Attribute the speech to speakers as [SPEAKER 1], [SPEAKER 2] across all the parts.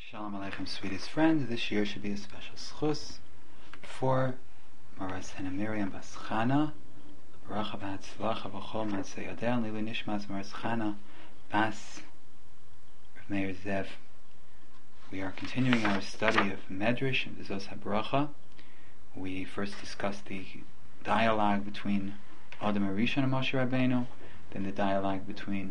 [SPEAKER 1] Shalom Aleichem, sweetest friends. This year should be a special schus for Moras Hena Miriam Bas Chana, Baracha V'Hatzlacha V'Chol Ma'aseh Yodea, and Lilu Nishmas Moras Chana Bas Rav Meir Zev. We are continuing our study of Medrash and V'Zos HaBaracha. We first discussed the dialogue between Adam HaRishon and Moshe Rabbeinu, then the dialogue between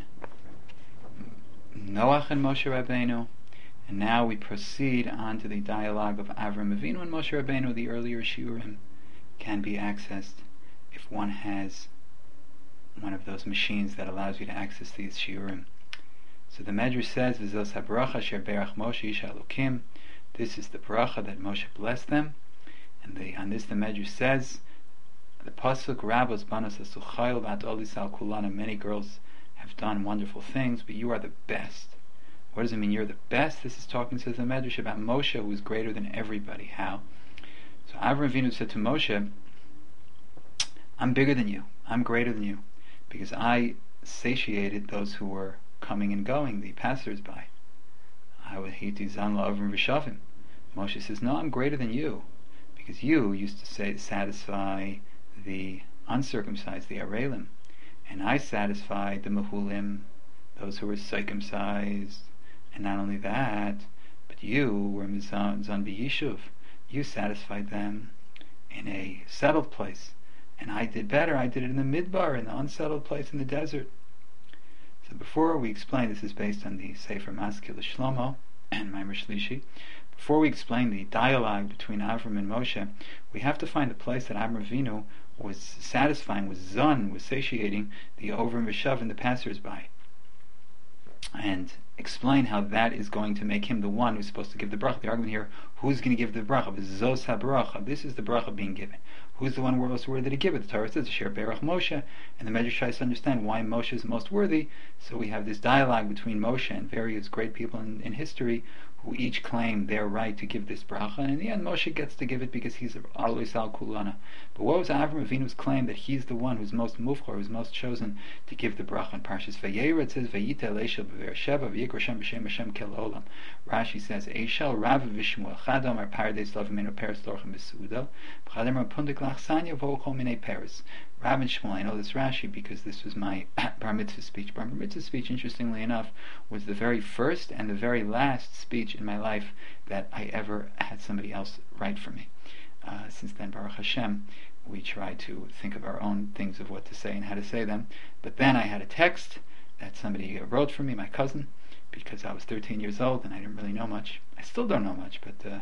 [SPEAKER 1] Noach and Moshe Rabbeinu, and now we proceed on to the dialogue of Avram Avinu and Moshe Rabbeinu. The earlier shiurim can be accessed if one has one of those machines that allows you to access these shiurim. So the Medrash says, "V'zos habracha asher berach Moshe ish Elokim." This is the bracha that Moshe blessed them, and on this the Medrash says, the pasuk Rabos banos asuchayil v'at olisal kulana. Many girls have done wonderful things, but you are the best. What does it mean you're the best? This is talking, says the Medrash, about Moshe, who is greater than everybody. How? So Avram Avinu said to Moshe, I'm bigger than you. I'm greater than you. Because I satiated those who were coming and going, the passers-by. I would hiti zan la'avrim v'shavim. Moshe says, no, I'm greater than you. Because you used to satisfy the uncircumcised, the arelim. And I satisfied the mehulim, those who were circumcised. And not only that, but you were Zan B'Yishuv. You satisfied them in a settled place. And I did better. I did it in the midbar, in the unsettled place in the desert. So before we explain, this is based on the Sefer Maskil Shlomo and Maimer Shlishi. Before we explain the dialogue between Avram and Moshe, we have to find a place that Avram Avinu was satisfying, was satiating the Ovrim V'Shav and the passers-by. And explain how that is going to make him the one who's supposed to give the bracha. The argument here, who's going to give the bracha? V'zos habracha. This is the bracha being given. Who's the one most worthy to give it? The Torah says, Asher berach Moshe, and the Medrash tries to understand why Moshe is most worthy. So we have this dialogue between Moshe and various great people in history who each claim their right to give this bracha, and in the end Moshe gets to give it because he's always al kulana. But what was Avram Avinu's claim that he's the one who's most mufchor, who's most chosen to give the bracha? In Parshas Vayera it says, Vayita Elisha b'Be'er Sheva v'yikra Shem b'Shem Hashem kel olam. Rashi says, Eishel Rav v'Shmuel Chadam ar pardes lav meno peres lorchem b'Seuda b'Chadam ar pundik lachsanya v'ol kol minei peres. Rav and Shmuel, I know this Rashi because this was my bar mitzvah speech. Bar mitzvah speech, interestingly enough, was the very first and the very last speech in my life that I ever had somebody else write for me. Since then, Baruch Hashem, we try to think of our own things of what to say and how to say them. But then I had a text that somebody wrote for me, my cousin, because I was 13 years old and I didn't really know much. I still don't know much, but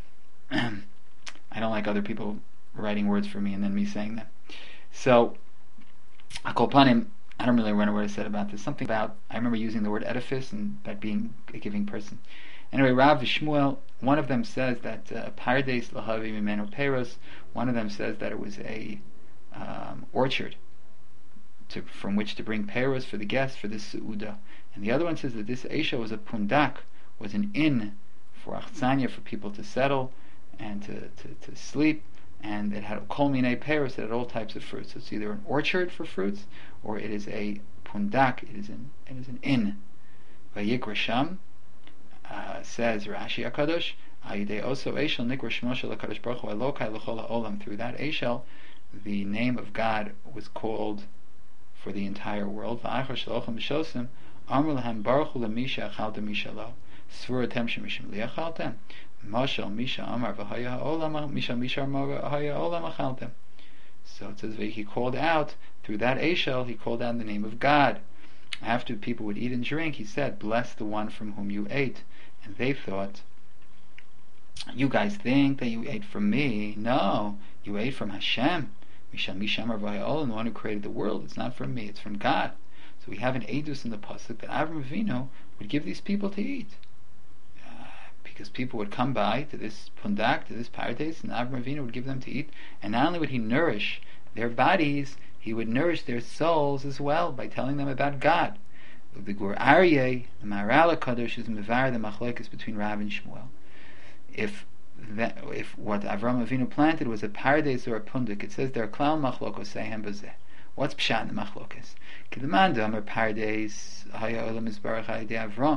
[SPEAKER 1] I don't like other people writing words for me and then me saying them. So, Akolpanim, I don't really remember what I said about this. Something about, I remember using the word edifice and that being a giving person. Anyway, Rav and Shmuel, one of them says that Pardes Lahavi Mimeno Peros, one of them says that it was a orchard from which to bring peros for the guests for this Seuda. And the other one says that this Eisha was a pundak, was an inn for achzanya, for people to settle and to sleep. And it had kol minei peros, it had all types of fruits. So it's either an orchard for fruits, or it is a pundak, it is an inn. Vayikra Sham, says Rashi HaKadosh, Ayidei Oso Eishel Nikra Shmoshe LaKadosh Baruch Hu Elokai L'chol HaOlam. Through that Eishel, the name of God was called for the entire world. V'achar Shalochem B'Shosim, Amr Lahem Baruch Hu L'Misha Achaltem Misha Lo, Svur Atem Shemishim Li Achaltem, Mashal Misha Amar V'Haya HaOlam, Misha Amar V'Haya HaOlam Achaltem. So it says he called out, through that Eishel, he called out in the name of God. After people would eat and drink, he said, bless the one from whom you ate. And they thought, you guys think that you ate from me. No, you ate from Hashem. Misham Arvayol, the one who created the world. It's not from me, it's from God. So we have an edus in the pasuk that Avram Avinu would give these people to eat. Because people would come by to this pundak, to this pardes, and Avram Avinu would give them to eat. And not only would he nourish their bodies, he would nourish their souls as well by telling them about God. The Gur Aryeh, the Maharal HaKadosh, is mevar the machlokes between Rav and Shmuel. If what Avram Avinu planted was a pardes or a pundik, it says there klal machlokos sehem bazeh. What's pshat in the machlokes? Kedemanda amar pardes haya olam isbarach hayde Avram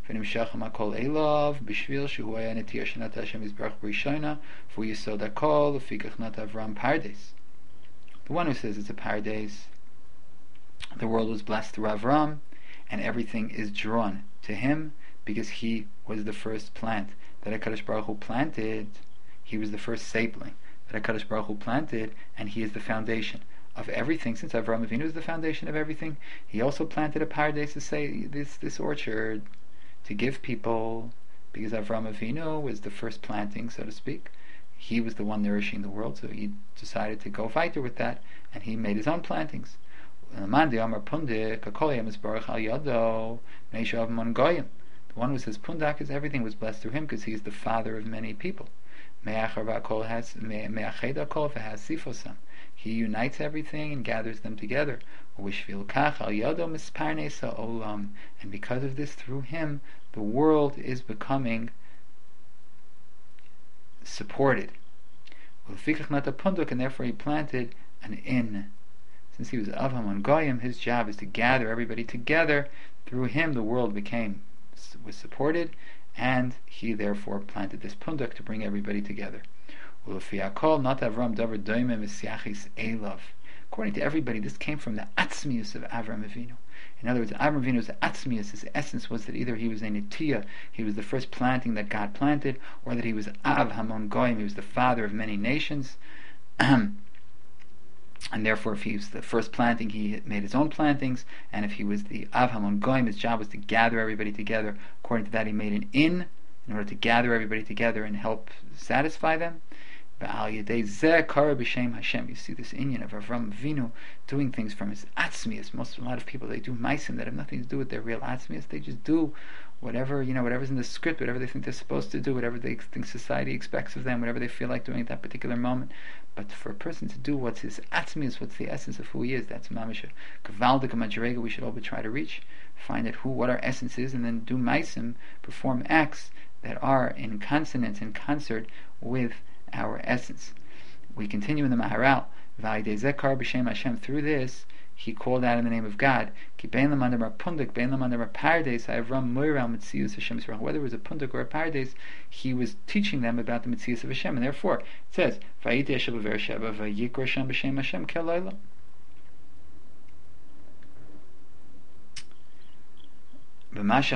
[SPEAKER 1] ונמשך הכל אליו, בשביל שהוא היה נטייה שנתן השם יזברך בראשונה, והוא יסוד הכל, לפיכך נתן אברהם pardes. The one who says it's a pardes, the world was blessed through Avram, and everything is drawn to him because he was the first plant that HaKadosh Baruch Hu planted. He was the first sapling that HaKadosh Baruch Hu planted, and he is the foundation of everything. Since Avraham Avinu is the foundation of everything, he also planted a pardes to say this orchard to give people, because Avraham Avinu was the first planting, so to speak. He was the one nourishing the world, so he decided to go weiter with that, and he made his own plantings. The one who says Pundak is everything was blessed through him because he is the father of many people. He unites everything and gathers them together. And because of this, through him, the world is becoming supported. And therefore he planted an inn. Since he was Avhamon Goyim, his job is to gather everybody together. Through him the world was supported, and he therefore planted this punduk to bring everybody together. According to everybody, this came from the atzmius of Avram Avinu. In other words, Avram Avinu's atzmius, his essence, was that either he was a netiya, he was the first planting that God planted, or that he was Av Hamon Goyim, he was the father of many nations. And therefore, if he was the first planting, he made his own plantings. And if he was the Av Hamon Goyim, his job was to gather everybody together. According to that, he made an inn in order to gather everybody together and help satisfy them. You see this inyan of Avram Avinu doing things from his atzmius. A lot of people, they do maisim that have nothing to do with their real atzmius. They just do whatever's in the script, whatever they think they're supposed to do, whatever they think society expects of them, whatever they feel like doing at that particular moment. But for a person to do what's his atzmius, what's the essence of who he is, that's mamish kavaldik madrega. We should all try to reach, find out what our essence is, and then do maisim, perform acts that are in consonance, in concert with our essence. We continue in the Maharal. Through this, he called out in the name of God. Whether it was a pundak or a pardes, he was teaching them about the Metzius of Hashem, and therefore it says, because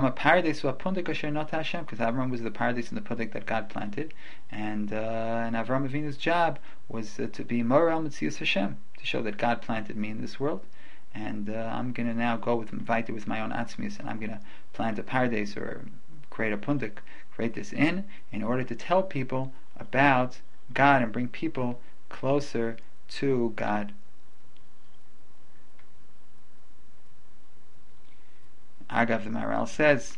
[SPEAKER 1] Avram was the paradise and the pundak that God planted, and Avram Avinu's job was to be Moral Metzius Hashem, to show that God planted me in this world, and I'm going to now go with my own atzmius, and I'm going to plant a paradise or create a pundak, create this in order to tell people about God and bring people closer to God. Agav, the Maharal says,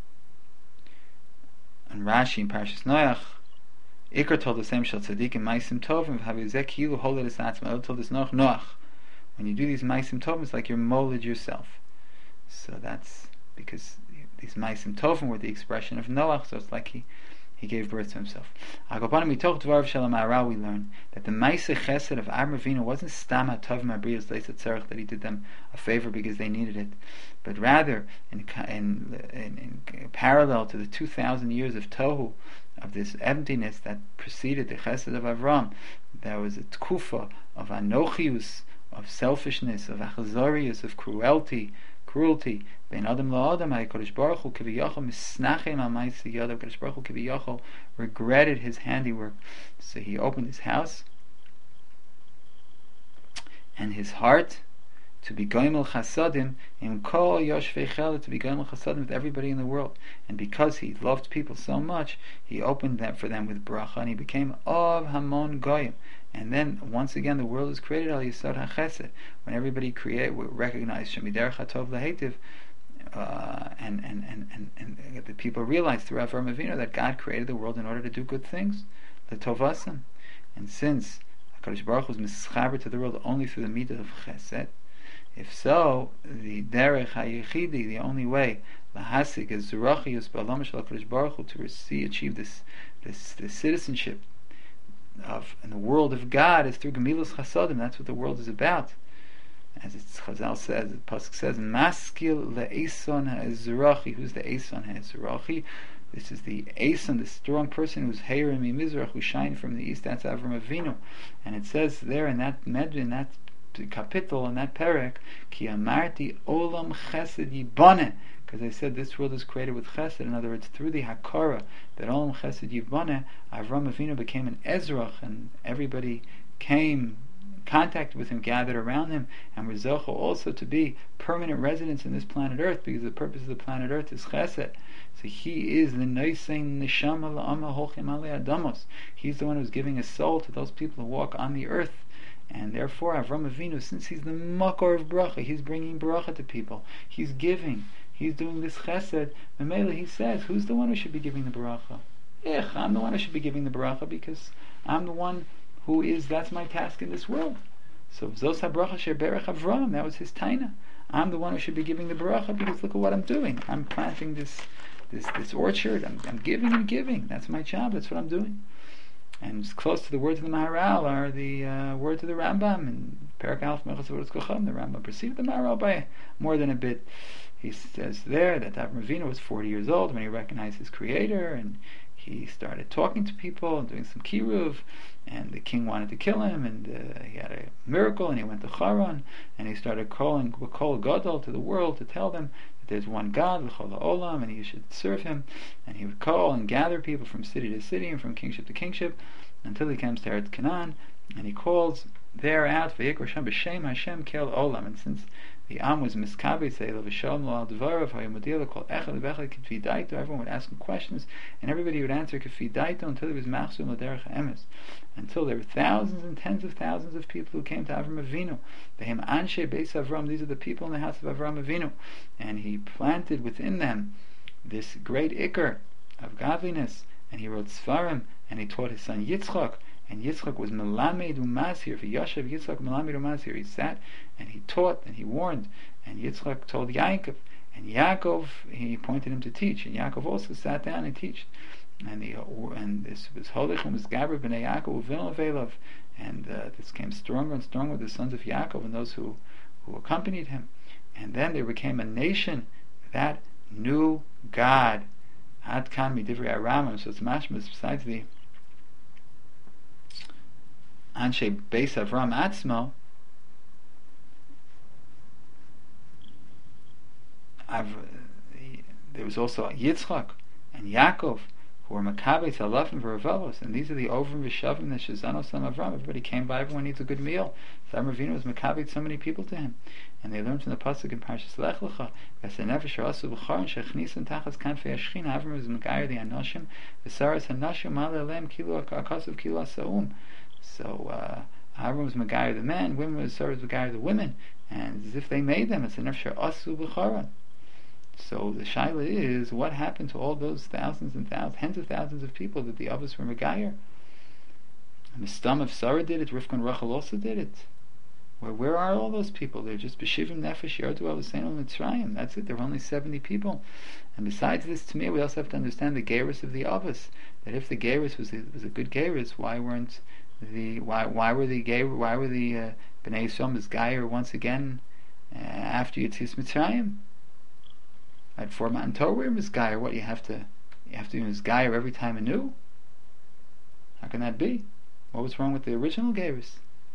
[SPEAKER 1] and Rashi in Parashas Noach, Iker told the same shel tzadikim maisim tovim v'havizeh kilu holed es atzma. Told this Noach, when you do these maisim tovim, it's like you're moled yourself. So that's because these maisim tovim were the expression of Noach. So it's like he gave birth to himself. We learn that the Maaseh Chesed of Avram Avinu wasn't Stam HaTov Ma'Brios Leisat Tzarech, that he did them a favor because they needed it, but rather in parallel to the 2,000 years of Tohu, of this emptiness that preceded the Chesed of Avram, there was a tkufa of Anochius, of selfishness, of Achazorius, of cruelty. Ben Adam LaAdam, HaKadosh Baruch Hu Kiviyachol Misnachem Al Ma'aseh Yadav. HaKadosh Baruch Hu Kiviyachol regretted his handiwork, so he opened his house and his heart to be Goimel Chasadim in Kol Yoshvei Chela, to be Goimel Chasadim with everybody in the world. And because he loved people so much, he opened that for them with bracha, and he became Av Hamon Goyim. And then once again the world is created al Yisod HaChesed, when everybody recognize Shemiderech HaTov L'Heitiv, and the people realize through Avram Avinu that God created the world in order to do good things, the Tovasam. And since HaKadosh Baruch Hu is mischaber to the world only through the midah of Chesed, if so, the Derech HaYechidi, the only way lahasik is Zerachius Ba'alam Shel HaKadosh Baruch Hu, to achieve this citizenship in the world of God, is through Gemilus Chasadim. That's what the world is about. as Chazal says, the pasuk says, "Maskil le'eson ha'ezrachi." Who's the eson ha'ezrachi? This is the eson, the strong person who's heirim mimizrach, who shine from the east. That's Avram Avinu, and it says there in that kapitel, in that perek, Ki amarti olam chesed yibane, because I said this world is created with chesed. In other words, through the hakara that olam chesed yibane, Avram Avinu became an ezrach, and everybody came contact with him, gathered around him, and were zocha also to be permanent residents in this planet Earth, because the purpose of the planet Earth is chesed. So he is the noisein neshama la'ama holchem alei adamos. He's the one who's giving a soul to those people who walk on the earth. And therefore Avram Avinu, since he's the makor of bracha, he's bringing bracha to people, he's giving, he's doing this chesed. Memela, he says, who's the one who should be giving the bracha? I'm the one who should be giving the bracha, because I'm the one who is, that's my task in this world. So Zos HaBracha Sheberech Avram, that was his taina. I'm the one who should be giving the bracha, because look at what I'm doing. I'm planting this orchard. I'm giving and giving. That's my job. That's what I'm doing. And it's close to the words of the Maharal are the words of the Rambam in Perek Aleph Mechas Avodas Kocham. The Rambam perceived the Maharal by more than a bit. He says there that Avram Avinu was 40 years old when he recognized his Creator, and he started talking to people and doing some kiruv, and the king wanted to kill him, and he had a miracle, and he went to Charan, and he started calling Kol Gadol to the world to tell them that there's one God, L'chol Olam, and you should serve him. And he would call and gather people from city to city and from kingship to kingship until he comes to Eretz Canaan, and he calls there out V'yikra Hashem b'Shem Hashem Kel Olam. And since the Am was miskabed, say L'V'Shalom Lo Al Dvarav Hayomodila Kol Echad L'Bechad K'Tvi Daito, everyone would ask him questions, and everybody would answer K'Tvi Daito until he was Machzum L'Derech Emes, until there were thousands and tens of thousands of people who came to Avram Avinu. V'hem Anshe Beis Avram, these are the people in the house of Avram Avinu, and he planted within them this great ikar of godliness, and he wrote Sfarim, and he taught his son Yitzchak, and Yitzchak was Melamed Umazhir, for Yashav Yitzchak Melamed Umazhir. He sat and he taught and he warned, and Yitzchak told Yaakov, and Yaakov, he appointed him to teach, and Yaakov also sat down and taught. And this was Holech and was Gabra b'nei Yaakov u'Vilna Velav, and this came stronger and stronger with the sons of Yaakov and those who accompanied him. And then there became a nation that knew God. Ad kan midivrei Aramim, so it's mashmas besides the Anshe Beis Avram Atzmo. There was also Yitzchak and Yaakov, who were Makabei Tzalafim v'Ravavos, and these are the Ovrim v'Shavim that Shazanos Sam Avram. Everybody came by, everyone needs a good meal. So Avram Avinu was Makabei so many people to him, and they learned from the pasuk in Parshas Lech Lecha, V'Senefesh Rasu B'Charon Shechnisan Tachas Kanfei Hashchina. Avram was Makayer the Anoshim, V'Saras Hanashim Malelem Kilo Akasav Kilo Saum. So Avram was Makayer the men, women was Saras Makayer the women, and as if they made them. It's Senefesh Rasu B'Charon. So the shaila is, what happened to all those thousands and thousands, tens of thousands of people that the Avos were Megayer? And the stam of Sarah did it, Rivka and Rachel also did it. Where are all those people? They're just B'shivim Nefesh Yardu Avosenu Mitzrayim. That's it, there were only 70 people. And besides this, to me, we also have to understand the Geirus of the Avos. That if the Geirus was a good Geirus, why were the Bnei Yisrael Mizgayer once again after Yetzias Mitzrayim? At for Matan Torah, we're Mizgayer. What, you have to be Mizgayer every time anew? How can that be? What was wrong with the original Geirus?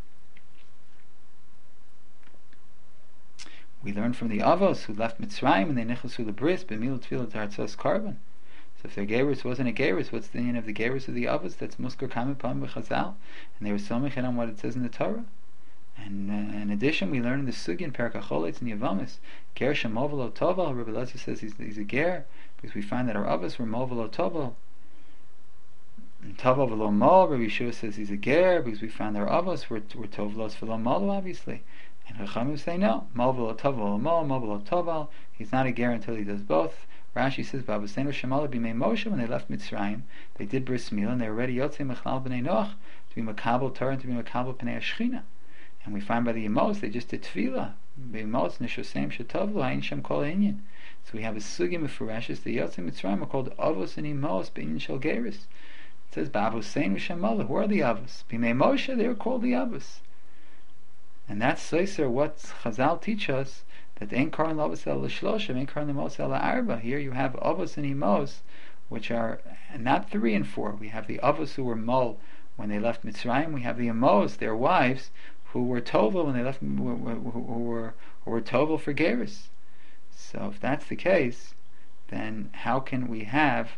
[SPEAKER 1] We learned from the Avos who left Mitzrayim and they nechasu the bris b'milut tefillah tartzos carbon. So if their Geirus wasn't a Geirus, what's the meaning of the Geirus of the Avos? That's muskar kamipam b'chazal, and they were somichin on what it says in the Torah. And in addition, we learn in the Sugi in Perek HaCholitz and Yavamis, Ger shemovelo toval. Rabbi Elazar says he's a ger, because we find that our Avos were movelo toval. And toval v'lo mol, Rabbi Yeshua says he's a ger, because we found our Avos were tovelos v'lo mol, obviously. And Chachamim say no, movelo toval mol, movelo toval. He's not a ger until he does both. Rashi says, Babasenu Shemala b'mei Moshe, when they left Mitzrayim, they did bris milah, and they were ready yotzei mechlal b'nei Noach, to be makabel Torah and to be makabel p'nei Hashchina. And we find by the Yemos, they just did tefillah. B'Yemos neshosem shetovlu hayin shem kol inyan. So we have a sugim of Fereshis. The Yotzei Mitzrayim are called Avos and Yemos b'inyan shel Geirus. It says Ba'avoseinu Shemala. Who are the Avos? B'mei Moshe, they were called the Avos. And that's Seiser, what Chazal teach us, that Ein Karan Lavos El L'Shloshim, Ein Karan Limos El Arba. Here you have Avos and Imos, which are not 3 and 4. We have the Avos who were Mol when they left Mitzrayim. We have the Imos, their wives, who were Tovel when they left, who were Tovel for Geras. So if that's the case, then how can we have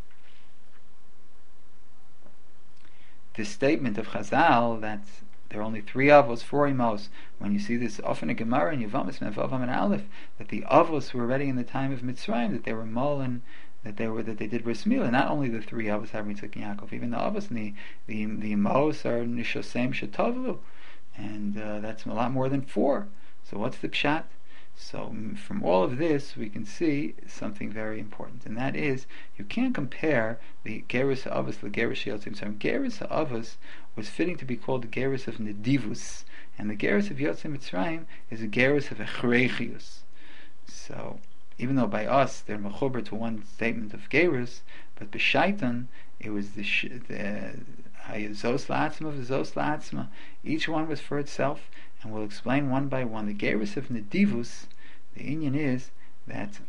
[SPEAKER 1] this statement of Chazal that there are only 3 avos, 4 imos, when you see this often in Gemara and Yevamos Mevavam and Aleph, that the avos were already in the time of Mitzrayim, that they were mol and that they did bris milah. Not only the 3 avos have Yitzchak and Yaakov, even the avos and the imos are nishosem shetavlu, and that's a lot more than 4. So what's the pshat? So from all of this we can see something very important, and that is you can't compare the Geras HaAvos to the Geras Yotzei Mitzrayim. Geras HaAvos was fitting to be called the Geras of Nedivus, and the Geras of Yotzei Mitzrayim is a Geras of Echreichius. So even though by us they're mechuber to one statement of Geras, but b'shaitan it was the Zos La'atzma of the Zos La'atzma. Each one was for itself, and we'll explain one by one. The Geras of Nedivus, the inyan is that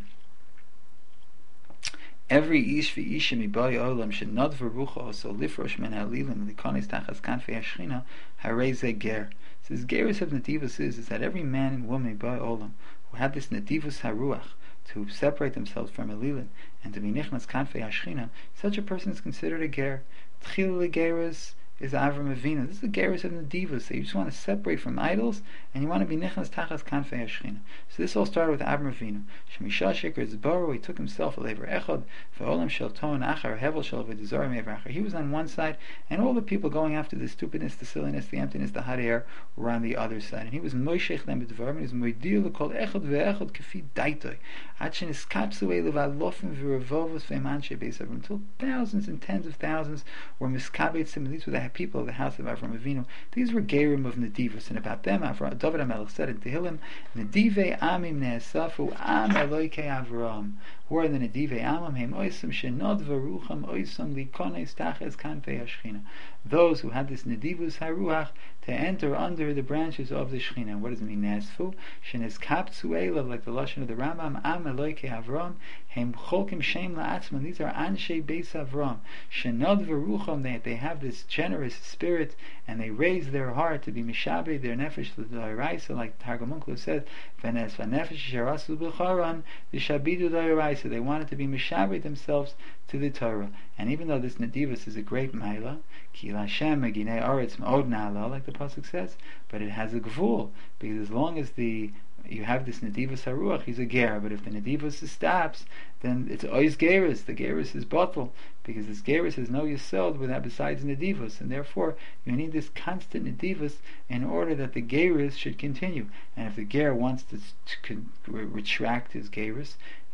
[SPEAKER 1] every ish v'isha mibai olam shenad v'rucha so lifrosh men halilim likonis tachas kanfei hashchina harei ze ger. So this Geras of Nedivus is that every man and woman mibai olam who had this Nedivus haruach to separate themselves from Elilin and to be nichnas kanfei hashchina, such a person is considered a ger. Tchil Geras is Avram Avinu. This is the Geras of Nedivus. So you just want to separate from idols, and you want to be nichnas tachas kanfei hashchina. So this all started with Avram Avinu. Shemisha sheker zbaro. He took himself a lever echad ve'olam shel ton achar hevel shel v'dizarim ever achar. He was on one side, and all the people going after the stupidness, the silliness, the emptiness, the hot air were on the other side. And he was moishech them b'dvarim. He was moidil l'kol echad ve'echad kefi daitoi. Ad sheniskapsu elev alofim v'revovos ve'man shebeis Avram. Until thousands and tens of thousands were miskabeitzim. These were the people of the house of Avram Avinu. These were Gerim of Nedivus, and about them David HaMelech said in Tehillim, Nedivei Amim Ne'esafu Am Eloikei Avram. Who are the Nedivei Amim? Hem Oisam Shenod V'rucham Oisam Likones Taches Kanfei HaShchina. Those who had this Nedivus HaRuach to enter under the branches of the Shechina. What does it mean? Ne'esfu Shenes Kaptzu Eilav, like the Lashon of the Rambam, Am Eloikei Avram. Hem Cholkim Shem La'atzman. These are Anshe Beis Avram. Shenod V'rucham. They have this generous spirit, and they raise their heart to be mishabed their nefesh l'dayraisa, like Targum Unklu says, v'nes v'nefesh sharasu b'charan v'shabidu dayraisa. They wanted to be mishabed themselves to the Torah. And even though this Nedivus is a great maila, ki l'Hashem meginei aretz ma'od na'ala, like the pasuk says, but it has a gvul, because as long as you have this Nedivus HaRuach, he's a ger, but if the Nedivus stops, then it's ois geras. The geras is bottle, because this geras has no yesod without besides Nedivus, and therefore you need this constant Nedivus in order that the geras should continue. And if the ger wants to retract his geras,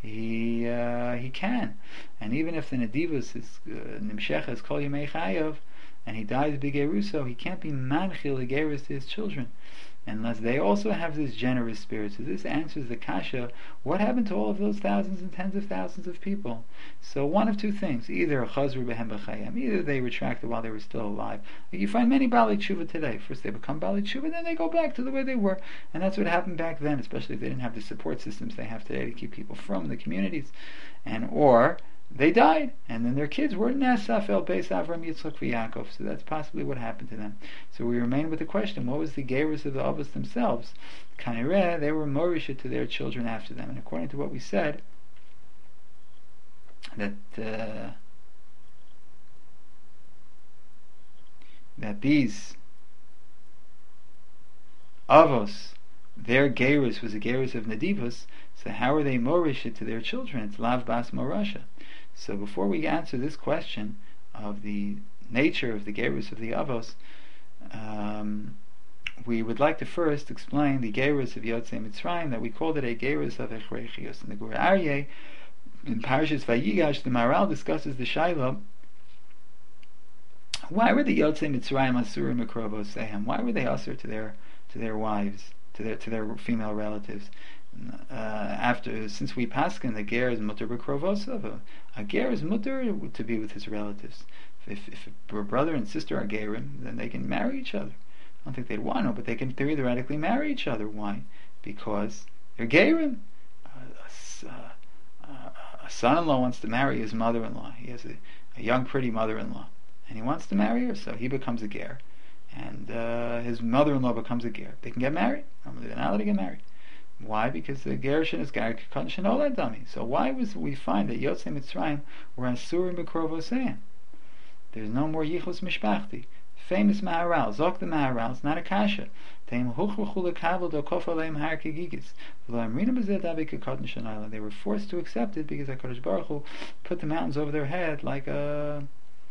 [SPEAKER 1] he can. And even if the Nedivus is nimshechas kol yemei chayav, and he dies b'geruso, he can't be manchil the geras to his children unless they also have this generous spirit. So this answers the kasha, what happened to all of those thousands and tens of thousands of people? So one of two things, either chazru behem b'chayim, either they retracted while they were still alive. You find many Baalei Tshuva today. First they become Baalei Tshuva, then they go back to the way they were. And that's what happened back then, especially if they didn't have the support systems they have today to keep people from the communities. Or they died, and then their kids were Nesaf El Beis Avram Yitzchak v'Yaakov. So that's possibly what happened to them. So we remain with the question: what was the Geras of the Avos themselves? Kanireh, they were Morisha to their children after them, and according to what we said, that these Avos, their Geras was a Geras of Nedivus. So how are they Morisha to their children? It's Lav Bas Morasha. So before we answer this question of the nature of the Geras of the Avos, we would like to first explain the Geras of Yotzei Mitzrayim, that we called it a Geras of Echreichios. In the Gur Aryeh, in Parashas Vayigash, the Maral discusses the Shaila, why were the Yotzei Mitzrayim Asurim Mikrovosehem? Why were they Asur to their wives, to their female relatives? Since we paskin, the ger is mutter b'krovosov. A ger is mutter to be with his relatives. If a brother and sister are gerim, then they can marry each other. I don't think they'd want to, but they can theoretically marry each other. Why? Because they're gerim. A son-in-law wants to marry his mother-in-law. He has a young, pretty mother-in-law, and he wants to marry her, so he becomes a ger, and his mother-in-law becomes a ger. They can get married. They're not allowed to get married. Why? Because the gerushin is ger katan shenolad dami. So why was we find that Yotzei Mitzrayim were asurim b'krovoseim? There's no more yichus mishpachti. Famous Maharal, Zok the Maharal, it's not a kasha. They were forced to accept it because HaKadosh Baruch Hu put the mountains over their head like a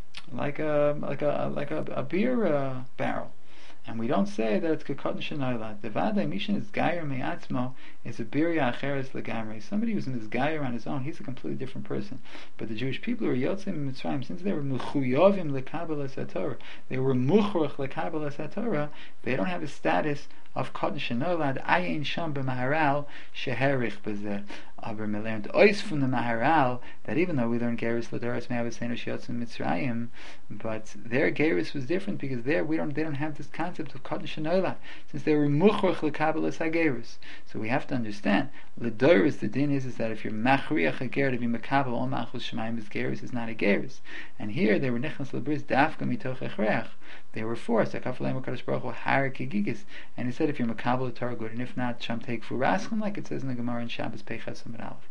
[SPEAKER 1] beer barrel. And we don't say that it's kekatan shenayla. The vaday mishin is gayer me'atzmo is a birya acheres legamrei. Somebody who's misgayer on his own, he's a completely different person. But the Jewish people who are yotzei mitzrayim, since they were mechuyovim lekabel es haTorah, they were muchroch lekabel es haTorah, they don't have a status of katan shenolad ayin sham b'maharal sheherich b'zeh. Aber we learned ois from the Maharal that even though we learned Geras Ladoras Me'avasenu Shiyotzim Mitzrayim, but their Geras was different because they don't have this concept of Katan Shenola, since they were Muchroch L'Kabbalas HaGeras. So we have to understand Ladoras, the din is that if you're Machriach a Ger to be Mekabel all Machus Shemayim as Geras is not a Geras, and here they were Nechnas Labris Dafka Mitoch Echreach. They were forced. Akafalei Makadosh Baruch Hu Harik Gigis, and he said if you're Makabel the Torah good, and if not, Sham Take Furaschim, like it says in the Gemara in Shabbos Peichas.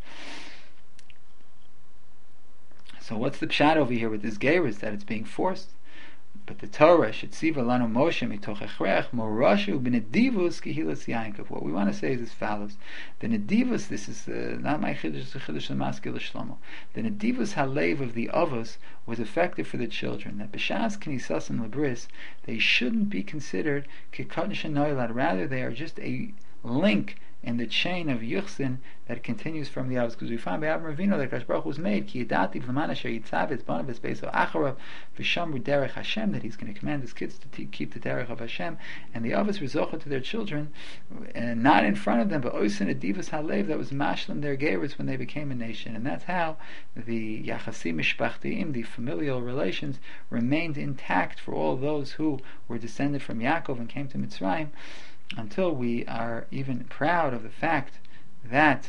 [SPEAKER 1] So what's the pshat over here with this gerus that it's being forced? But the Torah should see v'lanu Moshe mitoch echrech morashu b'nedivus kehilas Yaakov. What we want to say is as follows: the nedivus, this is not my chiddush, the chiddush of Maskil Shlomo. The nedivus halev of the avos was effective for the children. That b'shas knisasim lebris, they shouldn't be considered kekatan shenoilad. Rather, they are just a link in the chain of Yuchsin that continues from the Avos, because we find by Avram Avinu that Kadosh Baruch Hu was made Ki Yidati V'Laman Asher Yitzav Etzbanav V'Speso Acharav V'Shamru Derech Hashem, that he's going to command his kids to keep the Derech of Hashem, and the Avos rezocha to their children, not in front of them, but Oisin Adivas Halev, that was mashlim their gerus when they became a nation, and that's how the Yachasim Mishpachtiim, the familial relations, remained intact for all those who were descended from Yaakov and came to Mitzrayim, until we are even proud of the fact that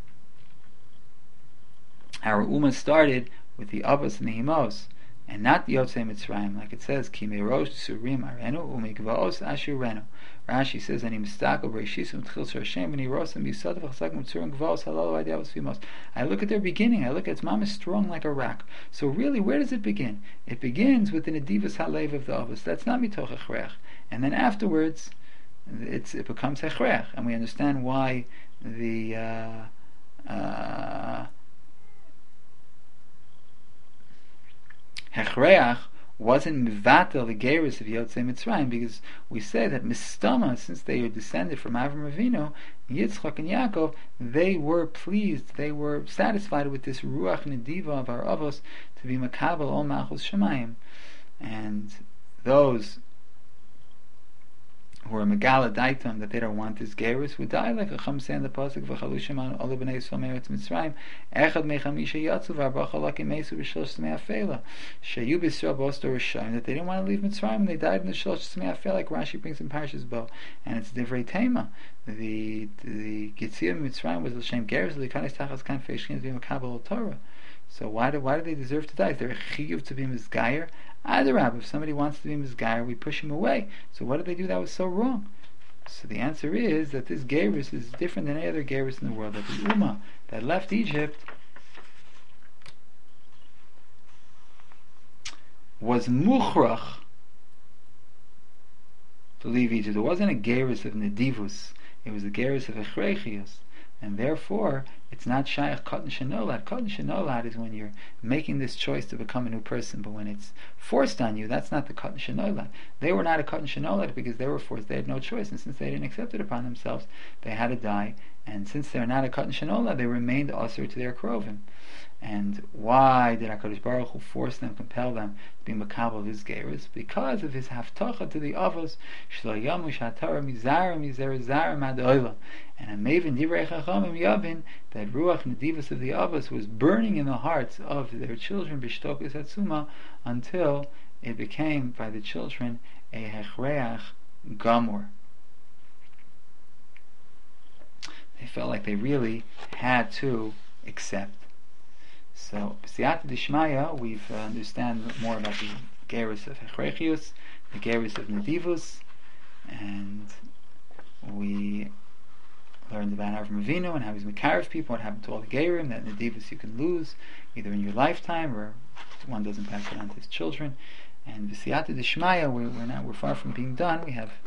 [SPEAKER 1] our Ummah started with the Abbas and the Himos, and not the Yotzei Mitzrayim, like it says, Ki Meirosh Surim Arenu Umikvaos Ashurenu. Rashi says, Ani Mistako Bereishis Umtchil Shar Hashem V'ni Rosam Yisadav Chazak Mitzurim Gvaos Halal V'Adiavos Vimos. I look at their beginning, I look at its mom is strong like a rock. So really, where does it begin? It begins with the Nedivas Halev of the Abbas. That's not Mitoch Echrech. And then afterwards, it becomes hechrech, and we understand why the hechrech wasn't mivatel the gerus of Yotzei Mitzrayim, because we say that mistama, since they are descended from Avram Avinu, Yitzchak and Yaakov, they were pleased, they were satisfied with this ruach nediva of our avos to be makabel all malchus shemayim, and those who are megala daitam that they don't want this gerus would die like a Chum say in the pasuk v'chalushim on all bnei Yisrael meretz Mitzrayim echad mechamisha yatzu v'arba chalakim mesu b'shlosh tzmei afela sheyu b'Yisrael b'ostor rishayim, that they didn't want to leave Mitzrayim and they died in the shlosh tzmei afela, like Rashi brings in Parshas Bo, and it's divrei tema. The Yitzia Mitzrayim was l'shem gerus l'kanis tachas kan feishkin to be makabel Torah. So why do they deserve to die? Is there a chiyuv to be mizgayer? Adarab, if somebody wants to be mizgayer, we push him away. So what did they do that was so wrong? So the answer is that this gerus is different than any other gerus in the world. That the Ummah that left Egypt was muchrach to leave Egypt. It wasn't a gerus of nedivus. It was a gerus of echreichius. And therefore, it's not shaykh katan shenolad. Katan shenolad is when you're making this choice to become a new person, but when it's forced on you, that's not the katan shenolad. They were not a katan shenolad because they were forced. They had no choice, and since they didn't accept it upon themselves, they had to die. And since they're not a katan shenolad, they remained asur to their krovim. And why did HaKadosh Baruch Hu force them, compel them to be makabel his gerus? Because of his haftacha to the avos, shlo yamu shatara mizara mizera zara mad oila. And a maven divrei chachamim yavin that ruach nedivus of the avos was burning in the hearts of their children b'shtokus atzuma, until it became by the children a hechreach Gamor. They felt like they really had to accept. So, B'siyata Dishmaya, we've understand more about the gerus of Hechrechius, the gerus of Nedivus, and we learned about Avram Avinu and how he's Mekarev people, what happened to all the Gerim, that Nedivus you can lose either in your lifetime or one doesn't pass it on to his children. And V'siyata Dishmaya, we're far from being done. We have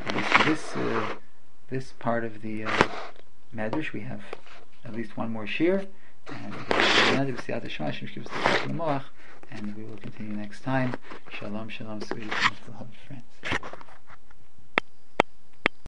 [SPEAKER 1] this part of the Medrash. We have at least one more shir, and V'siyata Dishmaya, Hashem gives the moach, and we will continue next time. Shalom, shalom, sweet friends.